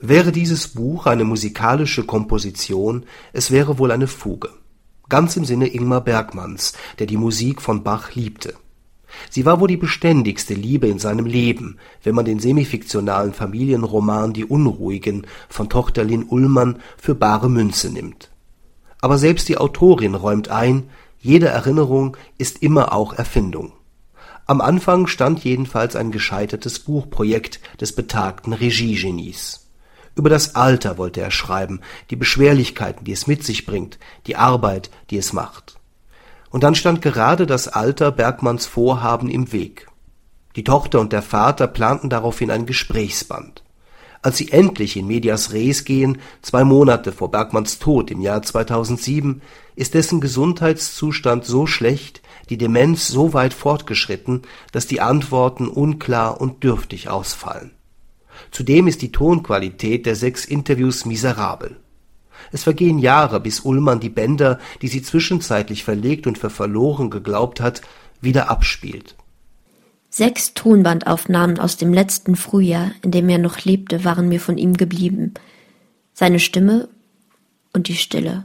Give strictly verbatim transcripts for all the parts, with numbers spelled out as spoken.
Wäre dieses Buch eine musikalische Komposition, es wäre wohl eine Fuge. Ganz im Sinne Ingmar Bergmanns, der die Musik von Bach liebte. Sie war wohl die beständigste Liebe in seinem Leben, wenn man den semifiktionalen Familienroman Die Unruhigen von Tochter Linn Ullmann für bare Münze nimmt. Aber selbst die Autorin räumt ein, jede Erinnerung ist immer auch Erfindung. Am Anfang stand jedenfalls ein gescheitertes Buchprojekt des betagten Regiegenies. Über das Alter wollte er schreiben, die Beschwerlichkeiten, die es mit sich bringt, die Arbeit, die es macht. Und dann stand gerade das Alter Bergmanns Vorhaben im Weg. Die Tochter und der Vater planten daraufhin ein Gesprächsband. Als sie endlich in medias res gehen, zwei Monate vor Bergmanns Tod im Jahr zweitausendsieben, ist dessen Gesundheitszustand so schlecht, die Demenz so weit fortgeschritten, dass die Antworten unklar und dürftig ausfallen. Zudem ist die Tonqualität der sechs Interviews miserabel. Es vergehen Jahre, bis Ullmann die Bänder, die sie zwischenzeitlich verlegt und für verloren geglaubt hat, wieder abspielt. Sechs Tonbandaufnahmen aus dem letzten Frühjahr, in dem er noch lebte, waren mir von ihm geblieben. Seine Stimme und die Stille.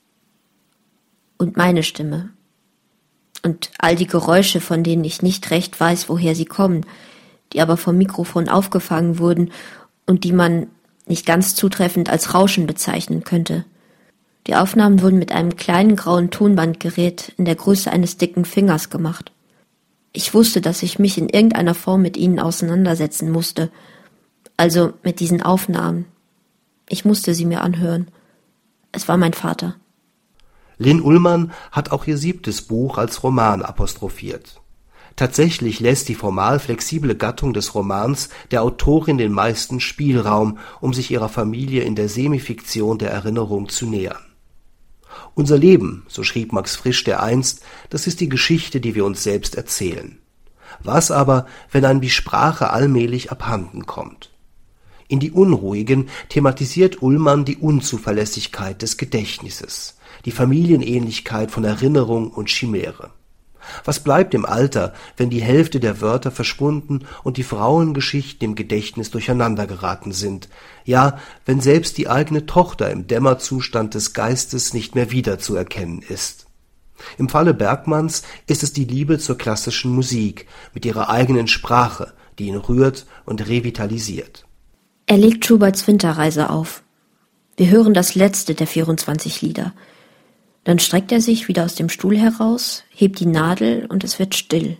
Und meine Stimme. Und all die Geräusche, von denen ich nicht recht weiß, woher sie kommen, die aber vom Mikrofon aufgefangen wurden und die man nicht ganz zutreffend als Rauschen bezeichnen könnte. Die Aufnahmen wurden mit einem kleinen grauen Tonbandgerät in der Größe eines dicken Fingers gemacht. Ich wusste, dass ich mich in irgendeiner Form mit ihnen auseinandersetzen musste, also mit diesen Aufnahmen. Ich musste sie mir anhören. Es war mein Vater. Linn Ullmann hat auch ihr siebtes Buch als Roman apostrophiert. Tatsächlich lässt die formal flexible Gattung des Romans der Autorin den meisten Spielraum, um sich ihrer Familie in der Semifiktion der Erinnerung zu nähern. Unser Leben, so schrieb Max Frisch dereinst, das ist die Geschichte, die wir uns selbst erzählen. Was aber, wenn einem die Sprache allmählich abhanden kommt? In Die Unruhigen thematisiert Ullmann die Unzuverlässigkeit des Gedächtnisses, die Familienähnlichkeit von Erinnerung und Chimäre. Was bleibt im Alter, wenn die Hälfte der Wörter verschwunden und die Frauengeschichten im Gedächtnis durcheinandergeraten sind, ja, wenn selbst die eigene Tochter im Dämmerzustand des Geistes nicht mehr wiederzuerkennen ist? Im Falle Bergmanns ist es die Liebe zur klassischen Musik mit ihrer eigenen Sprache, die ihn rührt und revitalisiert. Er legt Schuberts Winterreise auf. Wir hören das letzte der vierundzwanzig Lieder. Dann streckt er sich wieder aus dem Stuhl heraus, hebt die Nadel und es wird still.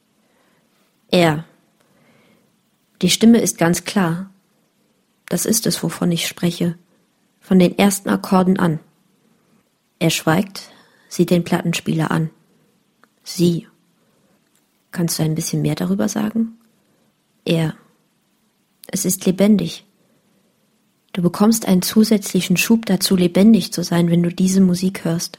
Er. Die Stimme ist ganz klar. Das ist es, wovon ich spreche. Von den ersten Akkorden an. Er schweigt, sieht den Plattenspieler an. Sie. Kannst du ein bisschen mehr darüber sagen? Er. Es ist lebendig. Du bekommst einen zusätzlichen Schub dazu, lebendig zu sein, wenn du diese Musik hörst.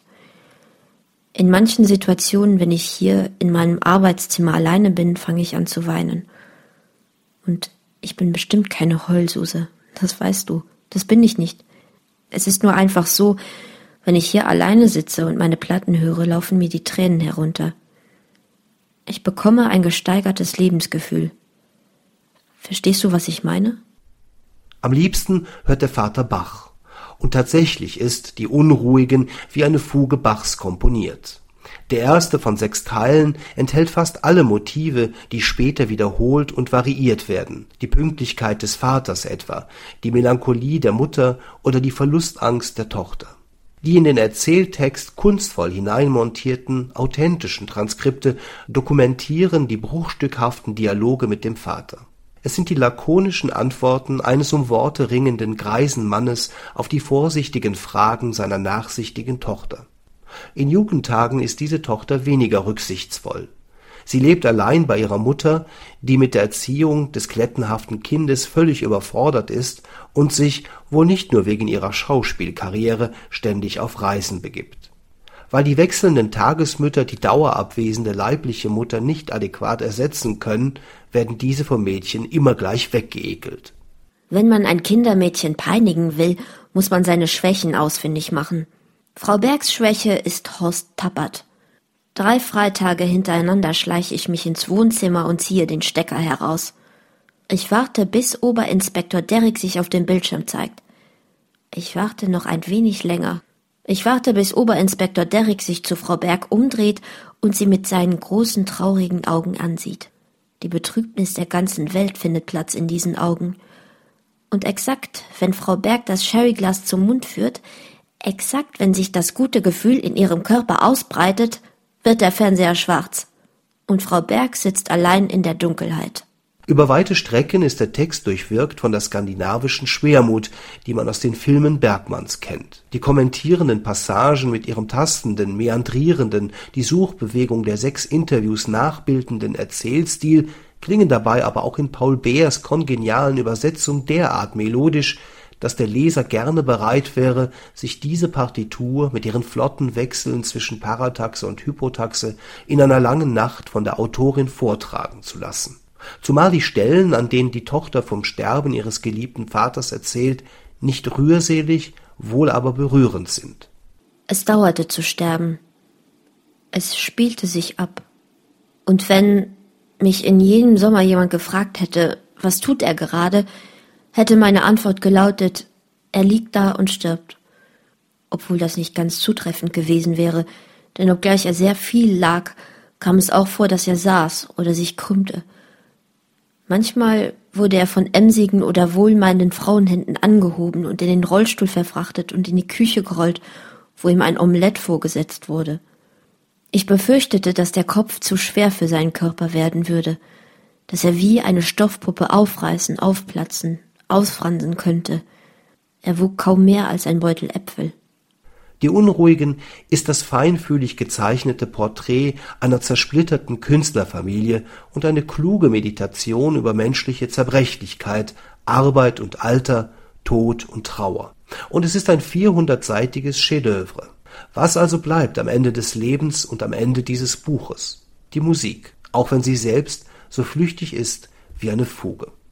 In manchen Situationen, wenn ich hier in meinem Arbeitszimmer alleine bin, fange ich an zu weinen. Und ich bin bestimmt keine Heulsuse, das weißt du, das bin ich nicht. Es ist nur einfach so, wenn ich hier alleine sitze und meine Platten höre, laufen mir die Tränen herunter. Ich bekomme ein gesteigertes Lebensgefühl. Verstehst du, was ich meine? Am liebsten hört der Vater Bach. Und tatsächlich ist Die Unruhigen wie eine Fuge Bachs komponiert. Der erste von sechs Teilen enthält fast alle Motive, die später wiederholt und variiert werden. Die Pünktlichkeit des Vaters etwa, die Melancholie der Mutter oder die Verlustangst der Tochter. Die in den Erzähltext kunstvoll hineinmontierten, authentischen Transkripte dokumentieren die bruchstückhaften Dialoge mit dem Vater. Es sind die lakonischen Antworten eines um Worte ringenden greisen Mannes auf die vorsichtigen Fragen seiner nachsichtigen Tochter. In Jugendtagen ist diese Tochter weniger rücksichtsvoll. Sie lebt allein bei ihrer Mutter, die mit der Erziehung des klettenhaften Kindes völlig überfordert ist und sich, wohl nicht nur wegen ihrer Schauspielkarriere, ständig auf Reisen begibt. Weil die wechselnden Tagesmütter die dauerabwesende leibliche Mutter nicht adäquat ersetzen können, werden diese vom Mädchen immer gleich weggeekelt. Wenn man ein Kindermädchen peinigen will, muss man seine Schwächen ausfindig machen. Frau Bergs Schwäche ist Horst Tappert. Drei Freitage hintereinander schleiche ich mich ins Wohnzimmer und ziehe den Stecker heraus. Ich warte, bis Oberinspektor Derrick sich auf dem Bildschirm zeigt. Ich warte noch ein wenig länger. Ich warte, bis Oberinspektor Derrick sich zu Frau Berg umdreht und sie mit seinen großen, traurigen Augen ansieht. Die Betrübnis der ganzen Welt findet Platz in diesen Augen. Und exakt, wenn Frau Berg das Sherryglas zum Mund führt, exakt, wenn sich das gute Gefühl in ihrem Körper ausbreitet, wird der Fernseher schwarz. Und Frau Berg sitzt allein in der Dunkelheit. Über weite Strecken ist der Text durchwirkt von der skandinavischen Schwermut, die man aus den Filmen Bergmans kennt. Die kommentierenden Passagen mit ihrem tastenden, meandrierenden, die Suchbewegung der sechs Interviews nachbildenden Erzählstil klingen dabei aber auch in Paul Beers kongenialen Übersetzung derart melodisch, dass der Leser gerne bereit wäre, sich diese Partitur mit ihren flotten Wechseln zwischen Parataxe und Hypotaxe in einer langen Nacht von der Autorin vortragen zu lassen. Zumal die Stellen, an denen die Tochter vom Sterben ihres geliebten Vaters erzählt, nicht rührselig, wohl aber berührend sind. Es dauerte zu sterben. Es spielte sich ab. Und wenn mich in jedem Sommer jemand gefragt hätte, was tut er gerade, hätte meine Antwort gelautet, er liegt da und stirbt. Obwohl das nicht ganz zutreffend gewesen wäre, denn obgleich er sehr viel lag, kam es auch vor, dass er saß oder sich krümmte. Manchmal wurde er von emsigen oder wohlmeinenden Frauenhänden angehoben und in den Rollstuhl verfrachtet und in die Küche gerollt, wo ihm ein Omelett vorgesetzt wurde. Ich befürchtete, dass der Kopf zu schwer für seinen Körper werden würde, dass er wie eine Stoffpuppe aufreißen, aufplatzen, ausfransen könnte. Er wog kaum mehr als ein Beutel Äpfel. Die Unruhigen ist das feinfühlig gezeichnete Porträt einer zersplitterten Künstlerfamilie und eine kluge Meditation über menschliche Zerbrechlichkeit, Arbeit und Alter, Tod und Trauer. Und es ist ein vierhundertseitiges Chef-d'œuvre. Was also bleibt am Ende des Lebens und am Ende dieses Buches? Die Musik, auch wenn sie selbst so flüchtig ist wie eine Fuge.